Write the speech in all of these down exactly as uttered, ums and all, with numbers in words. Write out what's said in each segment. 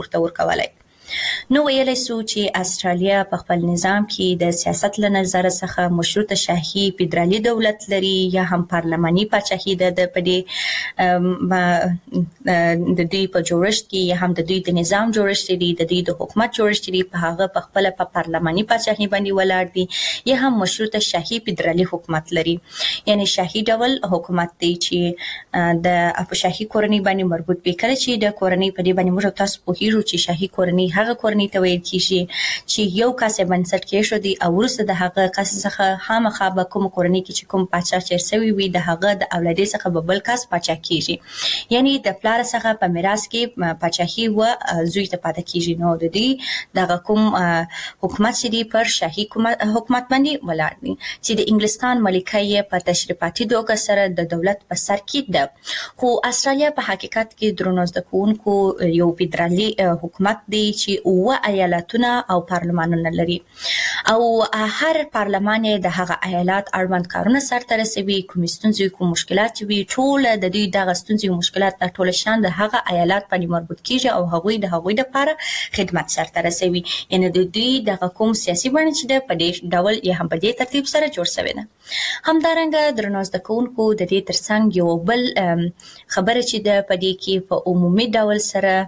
ورته ورکولای. نو ویلی سو چې استرالیا په خپل نظام کې د سیاست له نظر څخه مشروطه شاهي فدرالي دولت لري یا هم پارلماني پاچاهي ده د پدې د دوی په جوړښت کې یا هم د دوی د نظام جوړښت دی د دوی د حکومت جوړښت دی په هغه په خپل په پارلماني پاچاهي باندې ولاړ دي یا هم مشروطه شاهي فدرالي حکومت لري. یعنی شاهي ډول حکومت دی چې د شاهي کورنۍ باندې مربوط وي. کله چې د کورنۍ په دې باندې موږ تاسو پوهیږو چې شاهي کورنۍ هغه کورنۍ ته ویل کیږي چې یو کس بنسټ کېښودي او وروسته د هغه کس څخه خامخا به کوم کورنۍ کې چې کوم پاچا چیر سوی وي د هغه د اولادې څخه به بل کس پاچا کیږي. یعنی د پلار څخه په میراث کې پاچاهي و زوی ته پاتې کیږي. نو د دې دغه کوم حکومت چې دی پر شاهي حکومت باندې ولاړ دی چې د انګلستان ملکه یې په تشریفاتي دوکه سره د دولت په سر کې ده. خو استرالیا په حقیقت کې درنو زده کوونکو یو فدرالي حکومت دی چې اوه ایالتونه او پارلمانونه لري او هر پارلمان د هغه ایالات اړوند کارونه سرته رسوي. کوم ستونزې کوم مشکلات وي ټول د دوی دغه ستونزې او مشکلات د ټول شان د هغه ایالات باندې مربوط کیږي او هغوی د هغوی لپاره خدمت سرته رسوي. یعنی د دوی دغه کوم سیاسي بڼه چې د پدې ډول یا هم په دې ترتیب سره جوړ شوی ده. همدارنګه درنو زده کوونکو د دې ترڅنګ یو بل خبره چې د پدې کې په عمومي ډول سره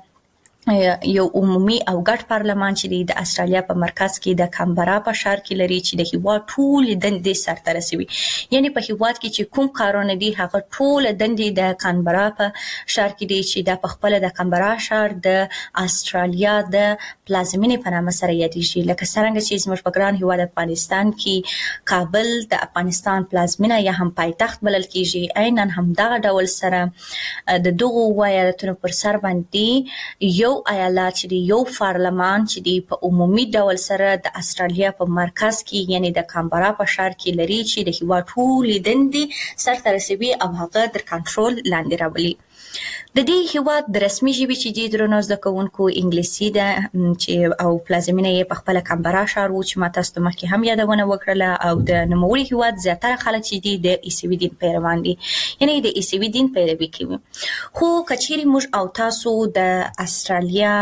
یو عمومي او ګډ پارلمان چې د استرالیا په مرکز کې د کامبرا په ښار کې لري چې د هیواد ټول دندې سرته رسوي. یعنی په هیواد کې چې کوم کارونه دي هغه ټول دندې د کامبرا په ښار کې دي چې د خپل د کامبرا ښار د استرالیا د پلازمینې په نامه سره یادېږي. لکه څنګه چې زموږ په ګران هیواد افغانستان کې کابل د افغانستان پلازمینه یا هم پایتخت بلل کیږي. عیناً همدغه ډول سره د دغو ایالتونو پر سر باندې یو ایالت چې دی یو پارلمان چې دی په عمومي ډول سره د استرالیا په مرکز کې یعنی د کامبرا په ښار کې لري چې د هیواد ټولې دندې سرته رسوي او هغه تر کنټرول لاندې راولي. د دې هیواد د رسمي ژبې چې دی درنو زده کوونکو انګلیسي ده چې او پلازمینه یې په خپله کامبرا ښار و چې ما تاسو ته مخکې هم یادونه وکړله او د نوموړي هیواد زیاتره خلک چې دي د عیسوي دین پیروان دي یعنی د عیسوي دین پیروي کوي. خو که چیرې موږ او تاسو د استرالیا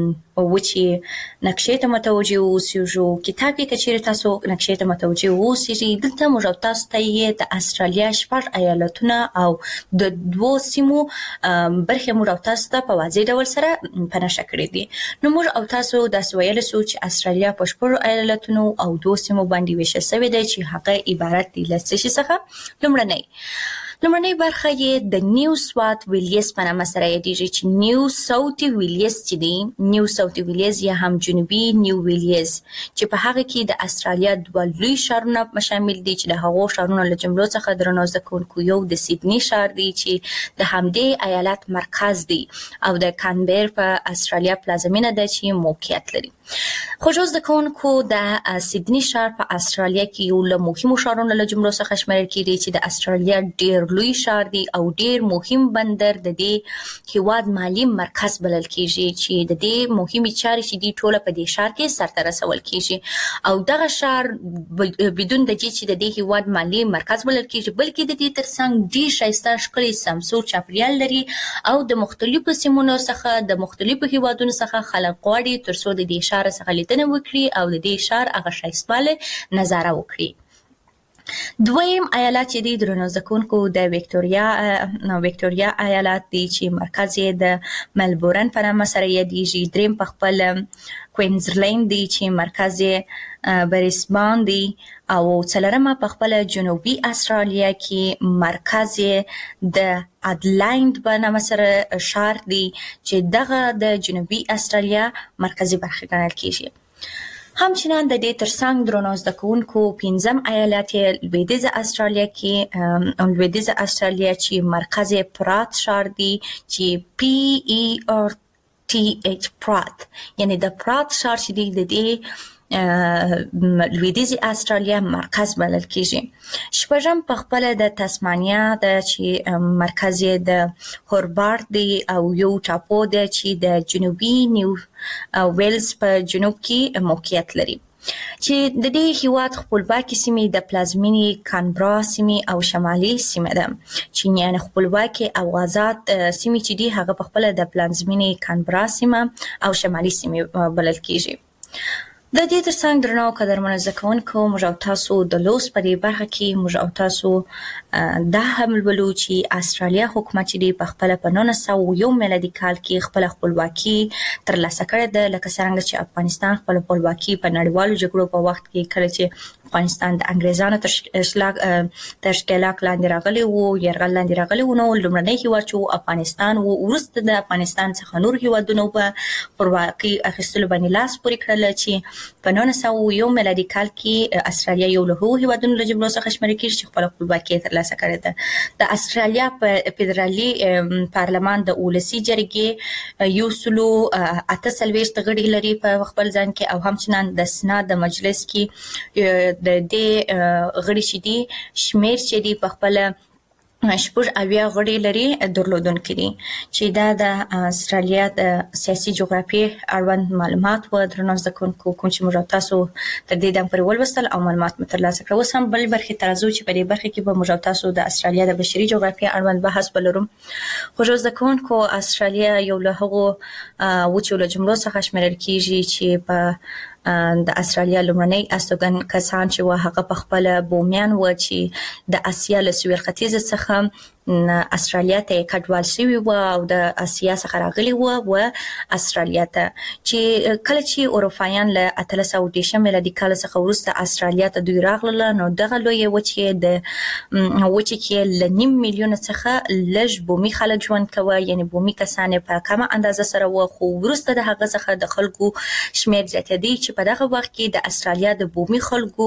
وچې نقشې ته متوجه اوسېږو کتاب کې که چیرې تاسو نقشې ته متوجه اوسېږئ دلته موږ او تاسو ته یې د استرالیا شپږ ایالتونه او د دوو سیمو برخې موږ او تاسو ته په واضح ډول سره په نښه کړي دي. نو موږ او تاسو داسې ویلی سو چې استرالیا په شپږو ایالتونو او دوو سیمو باندې ویشل سوې ده چې هغه عبارت دي له څه شي څخه. لومړنی لومړنۍ برخه یې د نیو ساوث ویلیز په نامه سره یادېږي چې نیو ساوث ویلیز چې دی نیو ساوث ویلیز یا هم جنوبي نیو ویلیز چې په هغه کې د استرالیا دوه لوی ښارونه شامل دي چې د هغو ښارونو له جملو څخه درنو زده کوونکو یو د سیدني ښار دی چې د همدې ایالت مرکز دی او د کانبر په استرالیا پلازمینه ده چې موقعیت لري. خوږو زده کوونکو د سیدني ښار په استرالیا کې یو له مهمو ښارونو له جملو څخه شمیرل کېږي چې د استرالیا ډېر لوی ښار دی او ډېر مهم بندر د دې هیواد مالي مرکز بلل کېږي چې د دې مهمې چارې چې دي ټوله په دې ښار کې سرته رسول کېږي او دغه ښار بدون د دې چې د دې هیواد مالي مرکز بلل کېږي بلکې د دې ترڅنګ ډېر ښایسته ښکلی سمسور چاپیریال لري او د مختلفو سیمونو څخه د مختلفو هیوادونو څخه خلک غواړي تر څو د دې ښار څخه لیدنه وکړي او د دې ښار هغه ښایستوالی نظاره وکړي. دویم ایالت چې دی درنو زده کوونکو د ویکټوریا ویکټوریا ایالت دی چې مرکز یې د ملبورن په نامه سره یادېږي. دریم په خپل کوینزلینډ دی چې مرکز یې بریسبان دی او څلورمه په خپل جنوبي استرالیا کې مرکز یې د اډلاینډ په نامه سره ښار دی چې دغه د جنوبي استرالیا مرکزي برخه ګڼل کېږي. همچنان د دې ترڅنګ درنو زده کوونکو پنځم ایالت یې لویدیځه استرالیا کې لویدیځه استرالیا چې مرکز یې پرات ښار دی چې پی ای آر ټي ایچ پرات یعنی د پرات ښار چې دی د دې لویدیځې استرالیا مرکز بلل کېږي. شپږم په خپله د تسمانیا ده چې مرکز یې د هوربارت دی او یو ټاپو ده چې د جنوبي نیو ویلز په جنوب کې موقعیت لري. چې د دې هیواد خپلواکي سیمې د پلازمینې کانبرا سیمې او شمالي سیمه ده. چینیان خپلواکي او آزاد سیمې چې دي هغه په خپل د پلازمینې کانبرا سیمه او شمالي سیمه بلل کیږي. د دې ترڅنګ درنو قدرمنو زده کوونکو، موږ او تاسو د لوست په دې برخه کې موږ او تاسو دا هم ولولو چې استرالیا حکومت چې په خپل په نولس سوه یو میلادي کال کې خپل خپلواکي ترلاسه کړې ده، لکه څنګه چې افغانستان خپل خپلواکي په نړیوالو جګړو په وخت کې کله چې افغانستان د انګریزانو تر اشلاګ تر ښکېلاک لاندې راغلی وو، یرغل لاندې راغلی وو، نو لومړنی هیواد چې افغانستان وو، وروسته د افغانستان څخه نور هیوادونو په خپلواکي اخیستلو باندې لاس پورې کړل چې په نولس سوه یو میلادي کال کې استرالیا یو له هغو هیوادونو له جملو څخه شمیرل کېږي چې خپله خپلواکي یې ترلاسه کړې ده. د استرالیا په فدرالي پارلمان د ولسي جرګې یو سلو اته څلوېښت غړي لري په خپل ځان کې، او همچنان د سنا د مجلس کې د دې غړي چې دي شمیر چې دي په خپل شپږ اویا غړي لري درلودونکي دي، چې دا د استرالیا د سیاسي جغرافیې اړوند معلومات و. درنو زده کوونکو، کوم چې موږ تاسو تر دې دم پورې ولوستل او معلومات مو ترلاسه کړل، اوس هم بل برخې ته راځو چې په دې برخه کې به موږ تاسو د استرالیا د بشري جغرافیې اړوند بحث ولرو. خو زده کوونکو، استرالیا یو له هغو وچو له جملو څخه شمیرل کېږي چې په د استرالیا لومړنی استوګن کسان چې و هغه په خپل بومیان و چې د اسیا له سویل ختیځ څخه استرالیا ته کډوال شوي و او د اسیا څخه راغلي و و استرالیا ته، چې کله چې اروپایان له اتلس سوه دېرشم میلادي کال څخه وروسته استرالیا ته دوی راغلل، نو دغه لویې وچې د وچې کې له نیم میلیون څخه لږ بومي خلک ژوند کوه، یعنی بومي کسان په کمه اندازه سره و. خو وروسته د هغه څخه د خلکو شمیر زیاتېدی چې په دغه وخت کې د استرالیا د بومي خلکو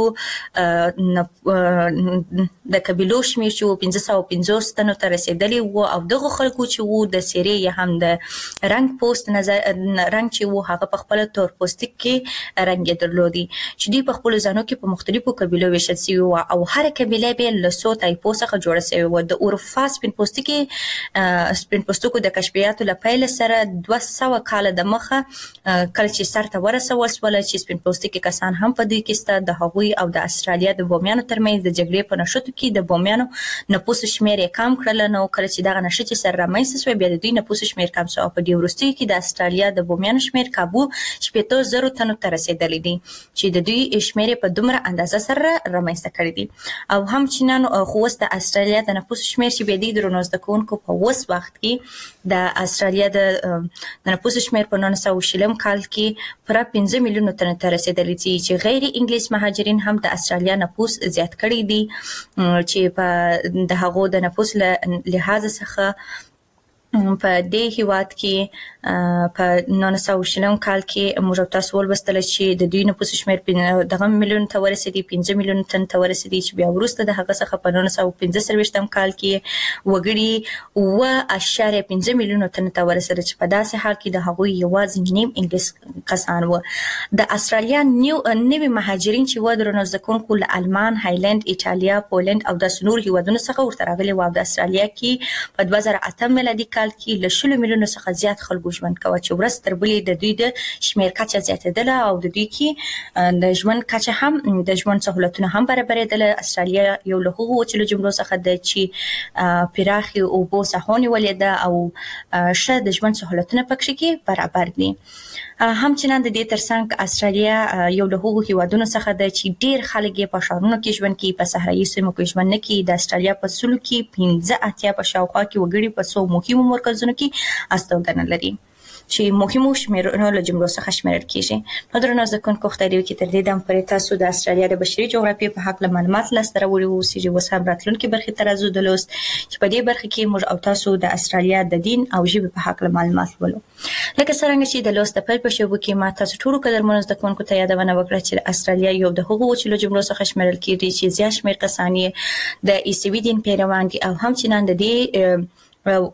د قبیلو شمیر چې پنځه سوه پنځوس تنو ته رسیدلی و، او دغه خلکو چې وو د څېرې یا هم د رنګ پوست نظر رنګ چې وو هغه په خپل تور پوستک کې رنګ یې درلودي، چې دوی په خپلو ځانو کې په مختلفو قبیلو ویشل سوي وو، او هره قبیله به له څو طایفو څخه جوړه سوې وه. د اروپا سپین پوستکي سپین پوستکو د کشفیاتو له پیل سره دوه سوه کاله د مخه کله چې سر ته ورسول شول چې سپین پوستکي کسان هم په دوی کې سته، د هغوی او د استرالیا د بومیانو ترمنځ د جګړې په نښتو کې د بومیانو نفوس شمیر یې کم کړل. نو کله چې دغه نښتې سره رامنځته شوې، بیا د دوی نفوس شمیر کم شو، او په دې وروستیو کې د استرالیا د بومیانو شمیر کابو شپېته زرو تنو ته رسېدلی دی، چې د دوی شمیر یې په دومره اندازه سره رامنځته کړی دی. او همچنان خو اوس د استرالیا د نفوس شمیر چې بیا دی درنو زده کوونکو په اوس وخت کې د استرالیا د نفوس شمیر په نولس سوه شلم کال کې پر پنځه میلیونو تنو ته رسېدلی دي، چې غیر انګلیس مهاجرین هم د استرالیا نفوس زیات کړی دي، چې په د هغو د نفوس له لحاظ څخه په دې هیواد کې په نولس سوه شلم کال کې موږ تاسو ولوستل چې د دوی نفوس شمیر دغه میلیون ته ورسېدی، پنځه میلیون تن ته ورسېدی، چې بیا وروسته د هغه څخه په نولس سوه پنځه څلوېښتم کال کې وګړي اوه اعشاریه پنځه میلیونو تن ته ورسېدل، چې په داسې حال کې د هغوی یوازې نیم انګلیس کسان و. د استرالیا نوي مهاجرین چې و درنو زده کوونکو له آلمان، هایلند، ایټالیا، پولند او داسې نور هیوادونو څخه ورته راغلي و، او د استرالیا کې په دوه زره اتم میلادي کال کې له شلو میلیونو څخه زیات خلکو ژوند کوه، چې ورځ تر بلې د دوی د شمیر کچه زیاتېدله، او د دوی کې د ژوند کچه هم د ژوند سهولتونه هم برابرېدله. استرالیا یو له هغو وچو جملو څخه ده چې پراخې اوبو ساحو نیولې ده او ښه د ژوند سهولتونه پکې کې برابر دي. همچنان د دې ترڅنګ استرالیا یو له هغو هیوادونو څخه ده چې ډېر خلک یې په ښارونو کې ژوند کوي، په صحرایي سیمو کې ژوند نه کوي. د استرالیا په سلو کې پنځه اتیا په شاوخوا کې وګړي په څو مهمو مرکزونو کې استوګنه لري، چې مهمو شمیرونو له جملو څخه شمیرل کېږي. نو درنو زده کوونکو، خدای دې وکړي تر دې دم پورې تاسو د استرالیا د بشري جغرافیې په هکله معلومات لاسته راوړي واوسئ. اوس هم راتلونکې برخې ته راځو د لوست، چې په دې برخه کې موږ او تاسو د استرالیا د دین او ژبې په هکله معلومات ولرو. لکه څرنګه چې د لوست د پیل په شیبو کې ما تاسو ټولو قدرمنو زده کوونکو ته یادونه وکړه چې استرالیا یو د هغو وچو جملو څخه شمیرل کېږي چې زیات شمیر کسان یې د عیسوي دین پیروان دي، او همچنان د دې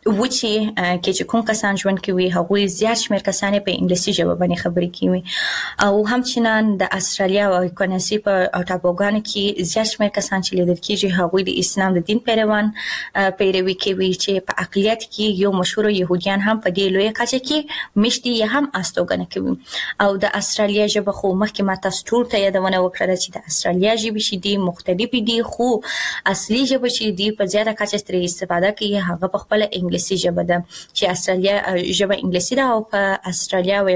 و چې کې چې کوم کسان ژوند کوي هغوی زیات شمېر کسان په انګلیسي ژبه باندې خبرې کوي او همچنان د استرالیا او کنسي په ټاپوګانو کې زیات شمېر کسان چې لیدل کېږي هغوی د اسلام د دین پیروان پیروي کوي چې په اقلیت کې یو مشهور يهوديان هم په دې لوی کچه کې مشتي هم استوګنه کوي او د استرالیا ژبه خو مخکې ما تاسو ټول ته یادونه وکړه چې د استرالیا ژبې چې دي مختلفې دي خو اصلي ژبه چې دي په زیاته کچه ترې استفاده کوي هغه په خپل انګلیسي ژبه ده چې استرالیا ژبه انګلیسي ده او په استرالیا او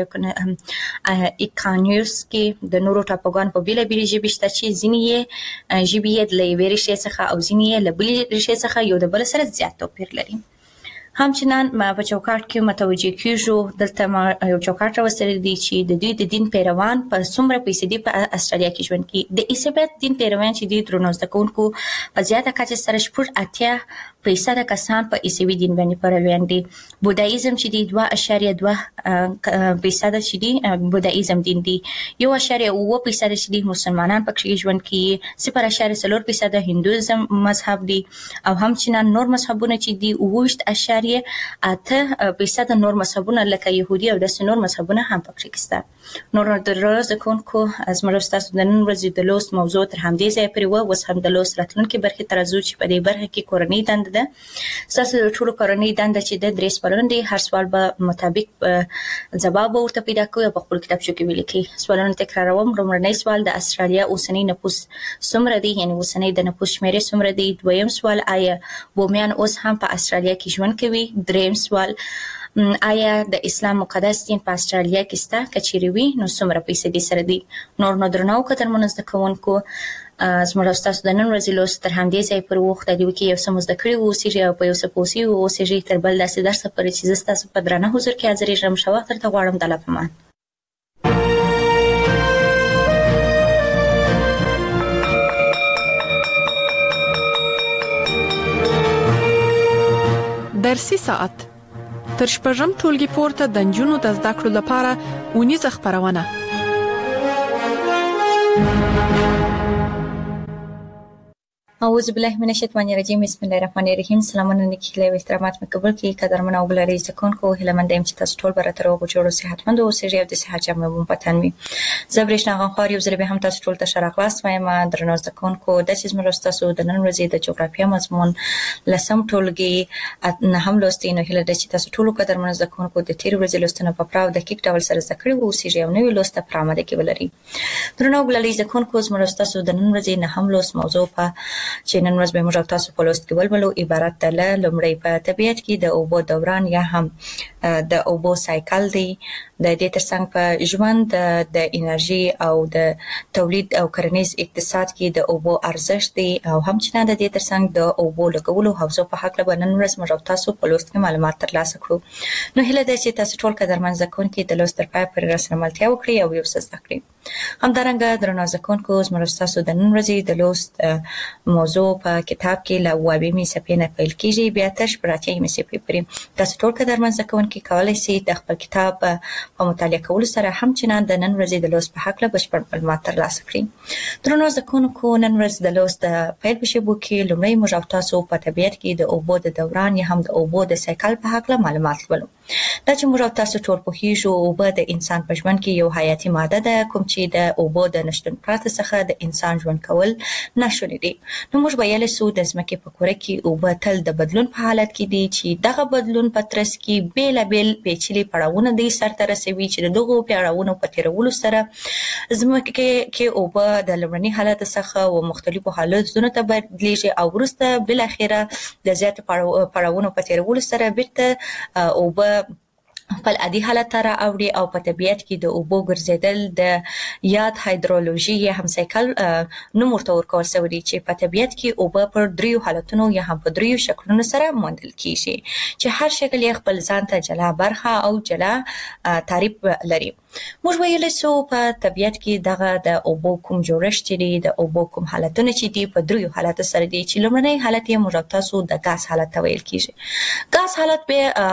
اکانیوس کې د نورو ټاپوګانو په بیل بیل ژبې شته چې ځینې یې ژبې د لوي ریښې څخه او ځینې یې له بلې ریښې څخه یو د بل سره زیات توپیر لري. همچنان ما په چوکاټ کې متوجه کیږو دلته ما یو چوکاټ راوستل دي چې د دوی د دین پیروان په څومره فیصدي په استرالیا کې ژوند کوي. د عیسویت دین پیروان چې دي درنو زده کوونکو په زیاته کچه سره شپږ اتیا فیصد کسان په عیسوي دین باندې پیروان دي. بودایزم چې دي دوه اعشاریه دوه فیصد چې دي بودایزم دین دي. یو اعشاریه اووه فیصد چې دي مسلمانان پکې ژوند کوي. صفر اعشاریه څلور فیصد هندویزم مذهب دي او همچنان نور مذهبونه چې دي اووه اعشاریه اته فیصد نور مذهبونه لکه يهودي او د نور مذهبونه هم پکې شته. نور د روز کوونکو از مرسته تاسو د نن ورځې د لوست موضوع تر همدې ځای پورې و. اوس هم د لوست راتلونکي برخې تر ازو چې په دې برخه کې کورنۍ دنده ده. تاسو د ټولو کورنۍ دنده چې د درې سوالونه دي هر سوال به مطابق جواب ورته پیدا کوي په خپل کتابچو کې ولیکي. سوالونه تکراروم. لومړنی سوال د استرالیا اوسنی نفوس څومره دی یعنی اوسنی د نفوس شمیرې څومره دی. دویم سوال آیا بومیان اوس هم په استرالیا کې ژوند کوي. دریم سوال آیا د اسلام مقدس دین په استرالیا کې سته کچېرې وي نو څومره فیصدي سره دی. نور نو درنو قدرمنو زده کوونکو زموږ تاسو د نن ورځې لوست تر همدې ځای پر وخت د دې کې یو څه زده کړي وو چې او په یو څه پوسی وو چې تر بل داسې درس پر چې زستا په درنه حضور کې حاضر یم شو وخت ته غواړم د لپمان. درسي ساعت تر شپږم ټولګي پورته د نجونو د زده کړو لپاره ونیزه خبرونه. اعوذ بالله من الشیطان الرجیم. بسم الله الرحمن الرحیم. سلامونه نیکي او احترامات مقبول کی قدرمن او بلری ځکونکو هلمندیم چې تاسو ټول برته روغ جوړ او صحتمند او سړي او د صحت جامه مو پتن وي. زبرښنا غنخوار یو ځل به هم تاسو ټول ته شرف واست وایم. درنو ځکونکو د چیز مرسته تاسو د نن ورځې د جغرافیه مضمون لسم ټولګي نه هم لوستینو هله د چې تاسو ټول قدرمن ځکونکو د تیر ورځې لوستنه په پراو د کیک ډول سره ذکر وو چې یو نوې لوسته پرامه ده کې ولري. درنو بلری ځکونکو مرسته تاسو د نن ورځې نه هم لوست موضوع په چې نن ورځ به موږ تاسو په لوست کې ولولو عبارت ده له لومړی په طبیعت کې د اوبو دوران یا هم د اوبو سایکل دی. د دې ترڅنګ په ژوند د انرژي او د تولید او کرنیز اقتصاد کې د اوبو ارزښت دی او همچنان د دې ترڅنګ د اوبو لګولو حوزو په حق له نن ورځ موږ تاسو په لوست کې معلومات ترلاسه کړو. نو هله ده چې تاسو ټول قدرمن ځکونکو د لوست تر پای پورې راسره ملتیا وکړئ او یو څه زده کړئ. همدارنګه درنو ځکونکو موږ تاسو د نن ورځې د لوست موضوع په کتاب کې له اوومې صفحې نه پیل کیږي بیا تر شپږمې صفحې پورې. تاسو ټول قدرمن ځکونکو کولای شئ د خپل کتاب په مطالعه کولو سره همچنان د نن ورځې د لوست په حق له بشپړ معلومات ترلاسه کړئ. درنو ځکونکو نن ورځ د لوست پیل په شیبو کې لومړی موږ تاسو په طبیعت کې د اوبو د دوران یا هم د اوبو د سایکل په حق له معلومات ولرو. دا چې موږ تاسو ټول په هیڅ اوبه د انسان په ژوند کې یو حیاتي ماده ده کوم چې د اوبو د نشټون پرته څخه د انسان ژوند کول ناشونی دي. نو موږ ویل سو د ځمکې په کوره کې اوبه تل د بدلون په حالت کې دي چې دغه بدلون په ترڅ کې بیل بیل پیچلي پړاوونه دي سرته رسوي چې دغه پړاوونو په تیرولو سره ځمکه کې اوبه د لومړني حالت څخه او مختلفو حالتونو ته بدلیږي او وروسته بل اخیره د زیات پړاوونو په تیرولو سره بیرته اوبه خپل عادي حالت ته راوړي او په طبیعت کې د اوبو ګرځیدل د یاد هایدرولوژي یا هم سایکل نوم ورته ورکول شوی دی چې په طبیعت کې اوبه پر دریو حالتونو یا هم په دریو شکلونو سره موندل کیږي چې هر شکل یې خپل ځان ته جلا برخه او جلا تعریف لري. موږ ویل سو په طبیعت کې دغه د اوبو کوم جوړښت دی د اوبو کوم حالتونه چې دی په دریو حالت سره دی چې لومړنی حالت یې موږ تاسو د غاز حالت ویل کیږي. غاز حالت به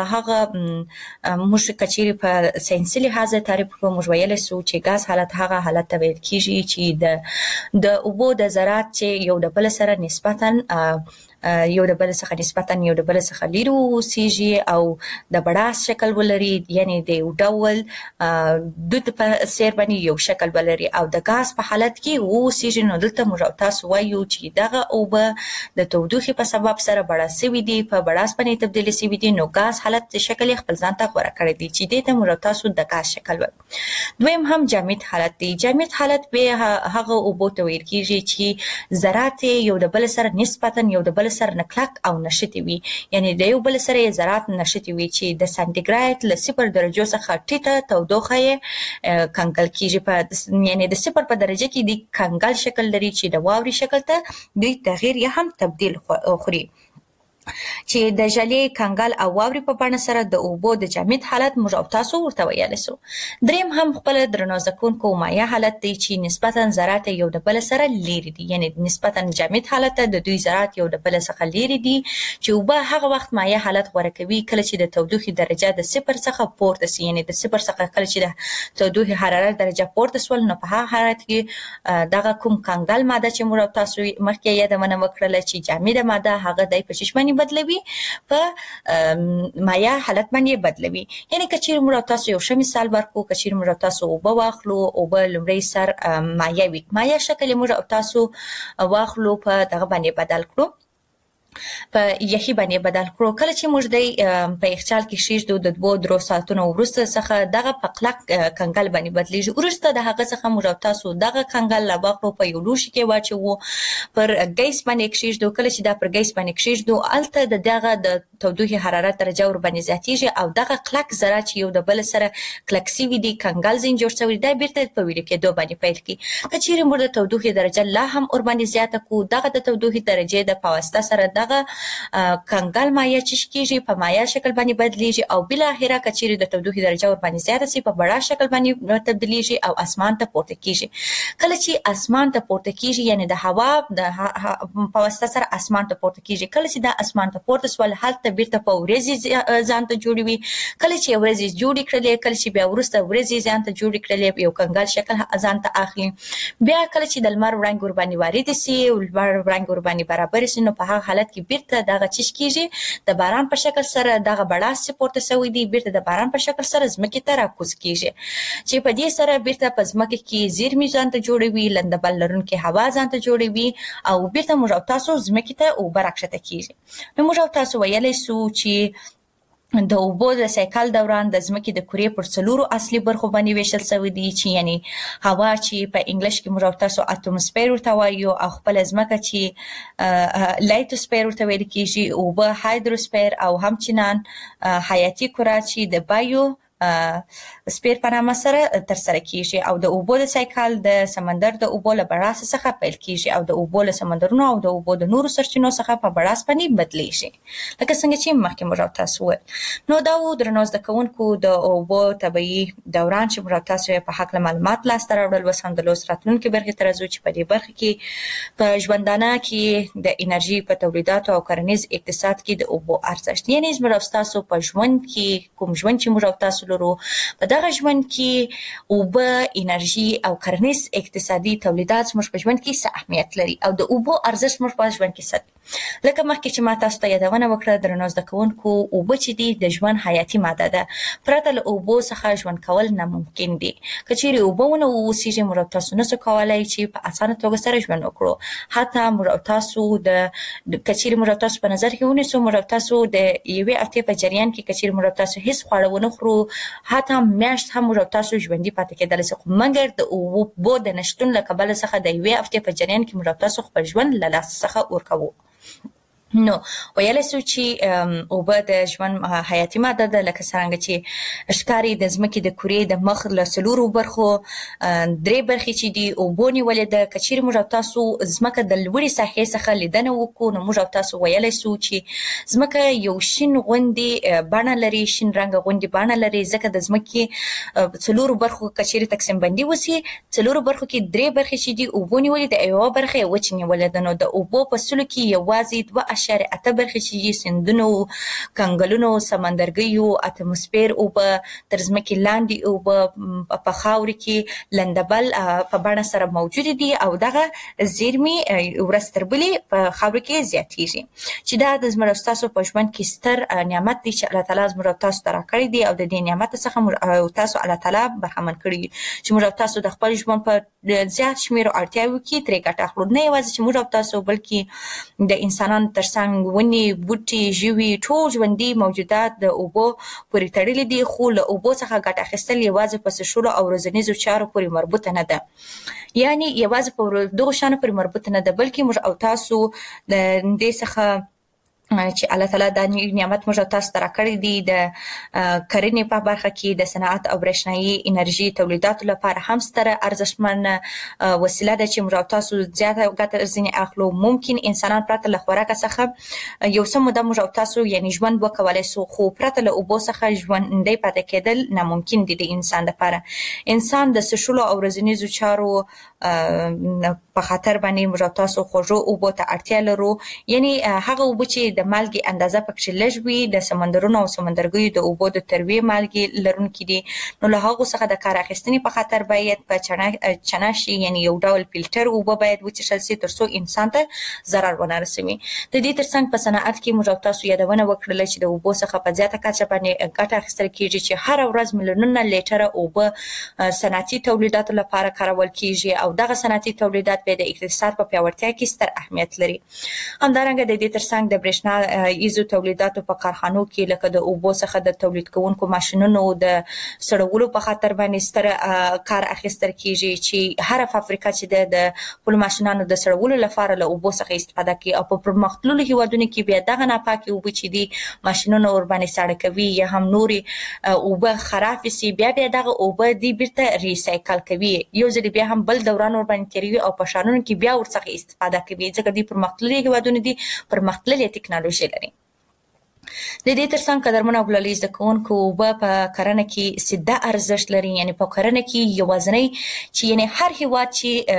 هغه موږ کچېری په ساينسي لحاظ تعریف کوو. موږ ویل سو چې غاز حالت هغه حالت ته ویل کیږي چې د د اوبو د ذرات چې یو د بل سره نسبتاً یو د بل څخه نسبتا یو د بل څخه لري اوسېږي او د بړاس شکل ولري، یعنی د یو ډول دود په سیر باندې یو شکل ولري او د غاز په حالت کې اوسېږي. نو دلته موږ تاسو وایو چې دغه اوبه د تودوخې په سبب سره بړاس شوي دي، په بړاس باندې تبدیل شوي دي، نو غاز حالت شکل خپل ځان ته غوره کړی دی چې دې ته موږ تاسو د غاز شکل وایو. دویم هم جامد حالت دی. جامد حالت به هغه اوبو ته ویل کېږي چې ذرات یو د بل سره نسبتا یو د بل سره نکلک او نشتی وي، یعنی د یو بل سره ذرات نشتی وي چې د سانتیګریډ له صفر درجو څخه ټیټه تودوخه یې کنګل کېږي، په یعنی د صفر په درجه کې د کنګل شکل لري چې د واوري شکل ته دوی تغییر یا هم تبدیل خوري، چې د ژلې کنګل او واوري په بڼه سره د اوبو د جامد حالت موږ او تاسو ورته ویلی سو. دریم هم خپل درنو زکونکو مایع حالت دی چې نسبتا ذرات یو د بل سره لري دي، یعنی نسبتا جامد حالت د دوی ذرات یو د بل څخه لري دي چې اوبه هغه وخت مایع حالت غوره کوي کله چې د تودوخې درجه د صفر څخه پورته سي، یعنی د صفر څخه کله چې د تودوخې حرارت درجه پورته سول، نو په هغه حالت کې دغه کوم کنګل ماده چې موږ تاسو مخکې یادونه وکړله چې جامده ماده هغه د پچشمنی بدلوي په مایع حالت باندې بدلوي. یعنی کچیر موږ تاسو یو ښه مثال ورکو، کچیر موږ تاسو اوبه واخلو، اوبه لومړی سر مایع وي، مایع شکل موږ تاسو واخلو په دغه باندې بدل کړو، په یخي باندې بدل کړو. کله چې موږ د په یخچال کې شیږدو د دوه درو ساعتونو وروسته څخه دغه په کلک کنګل باندې بدلیږي، وروسته د هغه څخه موږ تاسو دغه کنګل لا واخلو، په یو لوښي کې واچوو، پر ګیس باندې کښیږدو. کله چې دا پر ګیس باندې کښیږدو الته د دغه د تودوخې حرارت درجه ور باندې زیاتیږي او دغه کلک ذرات چې یو د بل سره کلک سوي دي، کنګل ځین جوړ شوی دی، بیرته په ویلې کېدو باندې پیل کی. کچېرې موږ د تودوخې درجه لا هم ور باندې زیاته کو، دغه د تودوخې درجه د په واسطه سره دغه کنګل مایع چې کېږي په مایع شکل باندې بدلیږي او بل اخره کچېرې د تودوخې درجه ور باندې زیاته سي په بړا شکل باندې تبدیلیږي او اسمان ته پورته کېږي. کله چې اسمان ته پورته کېږي یعنی د هوا د په واسطه سره اسمان ته پورته کېږي، کله چې دا اسمان ته پورته سول هلته بیرته په ورځې ځان ته جوړوي، کله چې ورځې جوړې کړلې، کله چې بیا وروسته ورځې ځان ته جوړې کړلې یو کنګل شکل ځان ته اخلي، بیا کله چې د لمر وړانګې ور باندې وارد سي او لمر وړانګې ور باندې برابر سي، نو په هغه حالت کې بیرته دغه چیش کېږي د باران په شکل سره دغه بړاس چې پورته سوی دی بیرته د باران په شکل سره ځمکې ته راکوز کېږي، چې په دې سره بیرته په ځمکه کې زیرمې ځان ته جوړوي، لندبل لرونکې هوا ځان ته جوړوي او بیرته موږ او تاسو ځمکې ته اوبه راکښته کېږي. نو موږ او تاسو ویلی سو چې د اوبو د سایکل دوران د ځمکې د کرې پر څلورو اصلي برخو باندې ویشل شوی دی، چې یعنی هوا چې په انګلیش کې موږ تاسو اتموسفیر ورته وایو او خپل ځمکه چې لایتوسفیر ورته ویل کېږي، اوبه هایدروسفیر او همچنان حیاتي کره چې د بایو سپیر په نامه سره تر سره کېږي او د اوبو د سایکل د سمندر د اوبو له بړاس څخه پیل کېږي او د اوبو له سمندرونو او د اوبو د نورو سرچینو څخه په بړاس باندې بدلیږي، لکه څنګه چې مخکې موږ تاسو وویل. نو دا و درنو زده کوونکو د اوبو طبیعي دوران چې موږ تاسو په هکله معلومات لاسته راوړل. اوس هم د لوست راتلونکې برخې ته راځو چې په دې برخه کې په ژوندانه کې د انرژي په تولیداتو او کرنیز اقتصاد کې د اوبو ارزښت، یعنی موږ تاسو په ژوند کې کوم ژوند چې موږ تاسو په دغه ژوند کې اوبه، انرژي او کرنیز اقتصادي تولیدات زموږ په ژوند کې څه اهمیت لري او د اوبو ارزښت زموږ په ژوند کې څه دی. لکه مخکې چې ما تاسو ته یادونه وکړه درنو زده کوونکو، اوبه چې دي د ژوند حیاتي ماده ده، پرته له اوبو څخه ژوند کول ناممکن دي. که چیرې اوبه ونه واوسېږي موږ تاسو نشو کولی چې په اسانه توګه سره ژوند وکړو. حتی موږ تاسو د که چیرې موږ تاسو په نظر کې ونیسو، موږ تاسو د یوې هفتې په جریان کې که چیرې موږ تاسو هیڅ خواړه ونه خورو، حتی میاشت هم موږ تاسو ژوندي پاتې کېدلی سو، مګر د اوبو د نشتون له کبله څخه د یوې هفتې په جریان کې موږ تاسو خپل ژوند له لاسه څخه ورکوو. نو ویلی سو چې اوبه د ژوند حیاتي ماده ده، لکه څرنګه چې ښکاري د ځمکې د کرې د مخ له څلورو برخو درې برخې چې دي اوبو نیولې ده. که چیرې موږ تاسو ځمکه د لوړې ساحې څخه لیدنه وکړو، نو موږ تاسو ویلی سو چې ځمکه یو شین غوندې بڼه لري، شین رنګه غوندې بڼه لري، ځکه د ځمکې څلورو برخو که چیرې تقسیم بندي وسي، څلورو برخو کې درې برخې چې دي اوبو نیولې ده، یوه برخه یې وچې نیولې ده. نو د اوبو په سلو کې یوازې دوه اشاریه اته برخې چې سیندونو، کنګلونو، سمندرګیو، اتموسفیر او په تر ځمکې لاندې او په خاورې کې لندبل په بڼه سره موجود دي او دغه زیرمې ورځ تر بلې په خاورې کې زیاتېږي، چې دا د زموږ تاسو په ژوند کې ستر نعمت دی چې الله تعالی زموږ تاسو ته راکړی دی او د دې نعمت څخه تاسو الله تعالی برخمن کړی چې موږ تاسو د خپل ژوند په زیات شمیر اړتیاوو کې ترې ګټه اخلو. نه یوازې چې موږ تاسو بلکې د انسانانو ترڅنګ ونې، بوټي، ژوي، ټول ژوندي موجودات د اوبو پورې تړلي دي، خو له اوبو څخه ګټه اخیستل یوازې په څښلو او ورځنیزو چارو پورې مربوطه نه ده، یعنی یوازې په دغو شیانو پورې مربوطه نه ده، بلکې موږ او تاسو د دې څخه چې الله تعالی دا نعمت موږ تاسو ته راکړی دی د کرنې په برخه کې د صنعت او برېښنایي انرژي تولیداتو لپاره هم ستره ارزښتمن وسیله ده چې موږ تاسو زیاته ګټه ځینې اخلو. ممکن انسانان پرته له خوراک څخه یو څه موده موږ تاسو یعنی ژوند وکولای سو، خو پرته له اوبو څخه ژوندی پاتې کېدل ناممکن دي د انسان لپاره. انسان د څښلو او ورځنیزو چارو په خاطر باندې موږ تاسو خوږو اوبو ته اړتیا لرو، یعنی هغه اوبه چې د مالګې اندازه پکې لږ وي، د سمندرونو او سمندرګیو د اوبو د تروې مالګې لرونکي دي، نو له هغو څخه د کار اخیستنې په خاطر باید په چنه چنه شي، یعنی یو ډول فلټر اوبه باید وڅښل شي تر څو انسان ته ضرر ونه رسوي. د دې ترڅنګ په صنعت کې موږ تاسو یادونه وکړله چې د اوبو څخه په زیاته کچه باندې ګټه اخیستل کېږي، چې هر ورځ میلیونونه لیټره اوبه صنعتي تولیداتو لپاره کارول کېږي او دغه صنعتي تولیدات به د اقتصاد په پیاوړتیا کې ستر اهمیت لري. همدارنګه د دې ترڅنګ د برېښنا ایزو تولیداتو په کارخانو کې لکه د اوبو څخه د تولید کوونکو ماشینونو د سړولو په خاطر باندې ستر کار اخیستل کېږي، چې هر فابریکه چې د خپل ماشینانو د سړولو لپاره له اوبو څخه استفاده کوي او په پرمختللو هیوادونو کې بیا دغه ناپاکې اوبه چې دي ماشینونه ور باندې ساړه کوي یا هم نورې اوبه خراب شي، بیا بیا دغه اوبه دي بیرته ریسایکل کوي، یو ځل بیا هم بل دوران ور باندې تیروي او په شانونو کې بیا ورڅخه استفاده کوي، ځکه دي پرمختللي هیوادونه دي پرمختللي ټکنالوژي لري. د دې ترڅنګ قدرمن او بلالي زده کوونکو اوبه په کرنه کې سده ارزښت لري، یعنی په کرنه کې یوازینی چې یعنی هر هیواد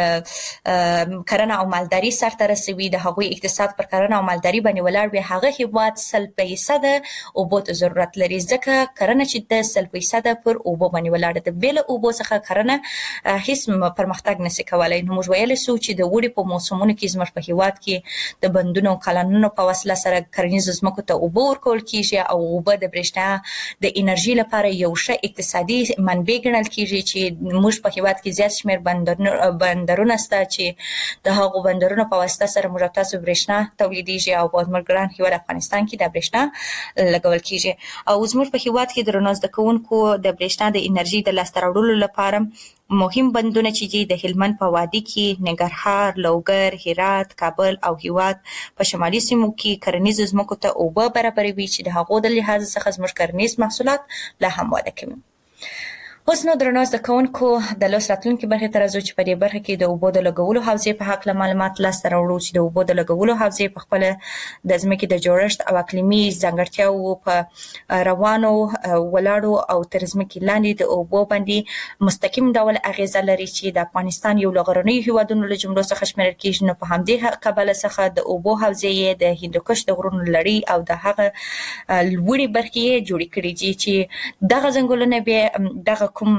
چې کرنه او مالداري سرته رسوي د هغوی اقتصاد پر کرنه او مالداري باندې ولاړ وي، هغه هیواد سل فیصده اوبو ته ضرورت لري، ځکه کرنه چې د سل فیصده پر اوبو باندې ولاړه ده. بې له اوبو څخه کرنه هیڅ پرمختګ نشي کولی. نو موږ ویلی سو چې د اوړي په موسمونو کې زموږ په هیواد کې د بندونو او کانالونو په وسیله سره کرنیزو ځمکو ته اوبه ورکول کېږي او اوبه د برېښنا د انرژي لپاره یو ښه اقتصادي منبع ګڼل کېږي، چې موږ په هیواد کې زیات شمېر بندرونه بندرونه شته چې د هغو بندرونو په واسطه سره موږ تاسو برېښنا تولیدېږي او په زموږ ګران هیواد افغانستان کې د برېښنا لګول کېږي. او زموږ په هیواد کې درنو زده کوونکو د برېښنا د انرژي د لاسته راوړلو لپاره مهم بندونه چې دي د هلمند په وادي کې، ننګرهار، لوګر، هرات، کابل او هیواد په شمالي سیمو کې کرنیزو ځمکو ته اوبه برابروي، چې د هغو د لحاظ څخه زموږ کرنیز محصولات لا هم وده کوي. اوس نو درنو زده کوونکو د لوست راتلونکي برخې ته راځو چې په دې برخه کې د اوبو د لګولو حوزې په هکله معلومات لاسته راوړو، چې د اوبو د لګولو حوزې په خپله د ځمکې د جوړښت او اقلیمي ځانګړتیاوو په روانو ولاړو او تر ځمکې لاندې د اوبو باندې مستقیم ډول اغیزه لري، چې د افغانستان یو له غرنیو هیوادونو له جملو څخه شمیرل کېږي. نو په همدې کبله څخه د اوبو حوزې یې د هندوکش د غرونو لړۍ او د هغه لوړې برخې یې جوړې کړي دي، چې دغه ځنګلونه بیا دغه کوم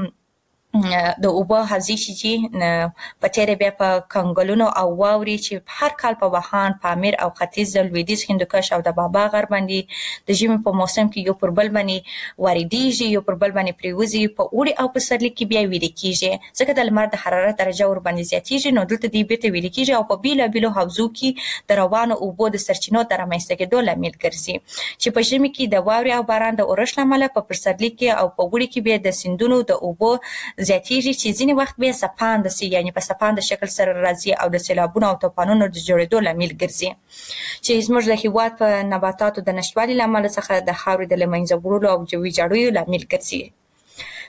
د اوبو حوزې چې په تیره بیا په کنګلونو او واورې چې هر کال په واخان، پامیر او ختیځ د لویدیځ هندوکش او د بابا غر باندې د ژمي په موسم کې یو پر بل باندې واردېږي، یو پر بل باندې پرېوځي، په اوړي او پسرلي کې بیا ویلې کېږي، ځکه د لمر د حرارت درجه ور باندې زیاتېږي، نو دلته دوی بېرته ویلې کېږي او په بېلابېلو حوزو کې د روانو اوبو د سرچینو د رامنځته کېدو لامل ګرځي، چې په ژمي کې د واورې او باران د اورښت له امله په پسرلي کې او په اوړي کې بیا د سیندونو د اوبو زیاتېږي، چې ځینې وخت بیا څپانده سي، یعنې په څپانده شکل سره راځي او د سیلابونو او طوفانونو د جوړېدو لامل ګرځي، چې زموږ د هېواد په نباتاتو د نشتوالي له امله څخه د خاورې د له منځه وړلو او جوي جاړیو لامل ګرځي.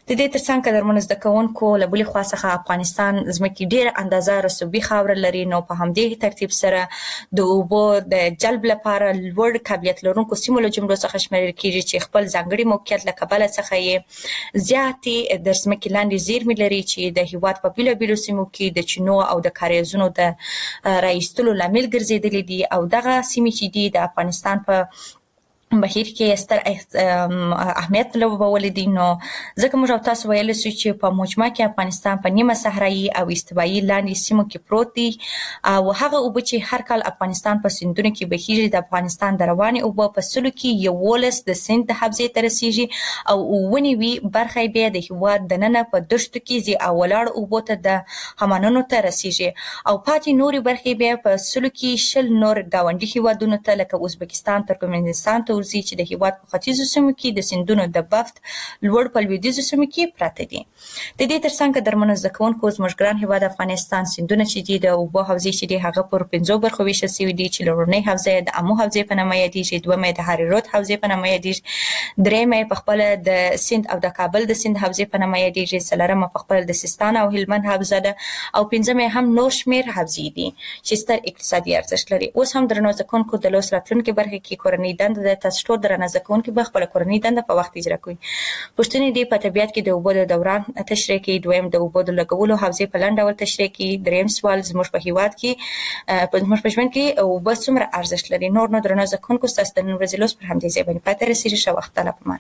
د دې ترڅنګ قدرمن زده کوونکو له بلې خوا څخه افغانستان زمکې ډېر اندازه رسوبي خاوره لري، نو په همدې ترتیب سره د اوبو د جلب لپاره لوړ قابلیت لرونکو سیمو له جملو څخه شمیرل کیږي چې خپل ځانګړي موقعیت له کبله څخه یې زیاتې د زمکې لاندې زیرمې لري چې د هیواد په بیلابیلو سیمو کې د چینو او د کاریزونو د رایستلو لامل ګرځېدلي دي او دغه سیمې چې دي د افغانستان په بهیر کې ستر اهمیت لوبولی دي. نو ځکه موږ تاسو ویل شو چې په مجموع کې افغانستان په نیمه صحرایي او استوایي لاندې سیمو کې پروت دی او هغه اوبه چې هر کال افغانستان په سیندونو کې بهیږي د افغانستان د روانې اوبه په سلو کې یولس د سیند حوزې ته رسیږي او ونیوي برخه بیا د هیواد دننه په دشتو کې زی او ولاړ اوبو ته د همانونو ته رسیږي او پاتې نوري برخه بیا په سلو کې شل نور گاونډي هیوادونو ته لکه ازبکستان، ترکمنستان ته ورځي چې د هیواد په ختیځو سیمو کې د سیندونو د بفت لوړ په لویدیځو سیمو کې پراته دي. د دې ترڅنګ درمنو زده کوونکو زموږ ګران هیواد افغانستان سیندونه چې دي د اوبو حوزې چې دي هغه پر پنځو برخو ویشل شوي دي چې لومړنۍ حوزه د امو حوزې په نامه یادېږي، دویمه د هریرود حوزې په نامه یادېږي، دریمه په خپل د سیند او د کابل د سیند حوزې په نامه یادېږي، څلورمه په خپل د سیستان او هلمند حوزه ده او پنځمه هم نور شمیر حوزې دي چې ستر اقتصادي ارزښت لري. اوس هم درنو زده کوونکو د لوست راتلونکي برخه کې کورنۍ دنده د تاسو ټول درنه زده کوونکي به خپل کورنۍ دنده په وخت اجرا کوي. پوښتنې دي په طبیعت کې د اوبو د دوران تشریح کوي، دویم د اوبو د لګولو حوزې په لنډ ډول تشریح کوي، دریم سوال زموږ په هیواد کې په زموږ په ژوند کې اوبه څومره ارزښت لري. نور نو درنو زده کوونکو ستاسو د نن ورځې لوست پر همدې ځای باندې پاتې رسېږي. ښه وخت له پمان.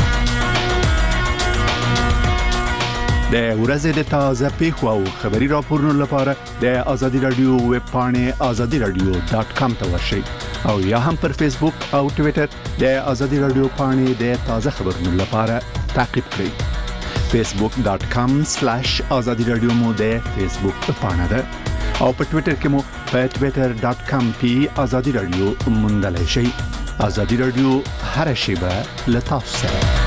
د ورځې د تازه پیښو او خبري راپورونو لپاره د ازادي رادیو ویب پاڼې ازادي رادیو ډاټ کام ته ورشئ او یا هم پر فیسبوک او ټوئیټر د ازادي رادیو پاڼې د تازه خبرونو لپاره تعقیب کړئ. فیسبوک ډاټ کام سلیش ازادي رادیو مو د فیسبوک پاڼه ده او په ټوئیټر کې مو په ټوئیټر ډاټ کام پی ازادي رادیو موندلای شئ. ازادي رادیو هر شیبه له تاسو سره.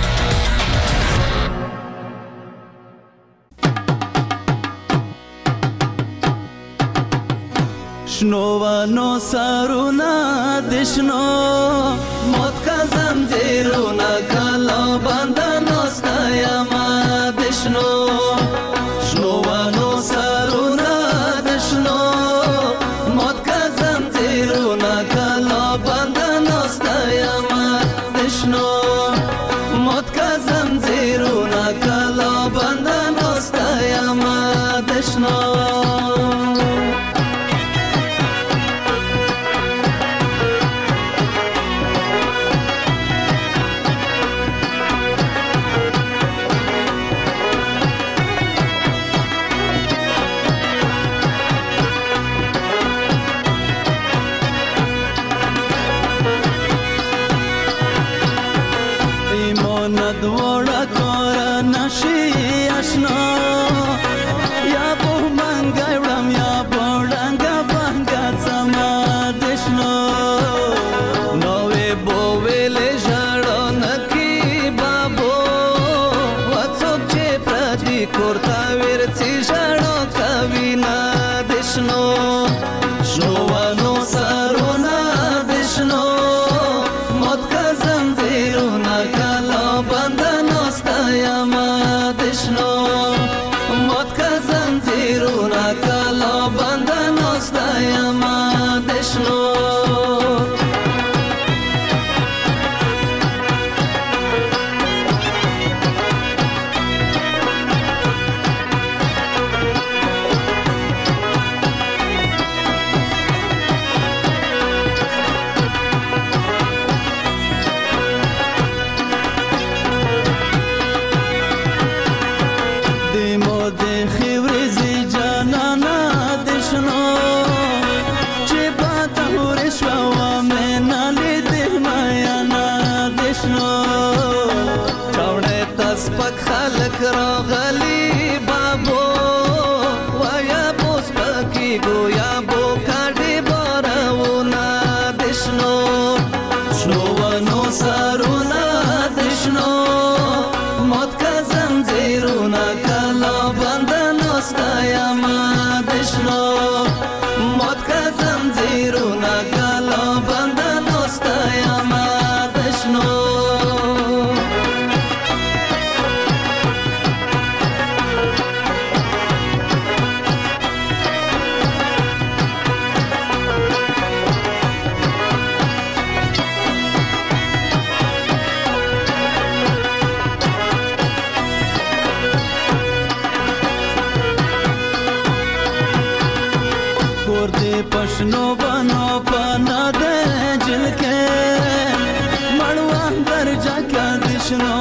شنو ونو سرونا دشنو موت کا زنجیرونا کلا بندن استایما دشنو شنو ونو سرونا دشنو موت کا زنجیرونا کلا بندن استایما دشنو موت کا زنجیرونا کلا بندن استایما دشنو کور دې پښنو بنو پنا دې جل کې مړوا درجا کا دشنو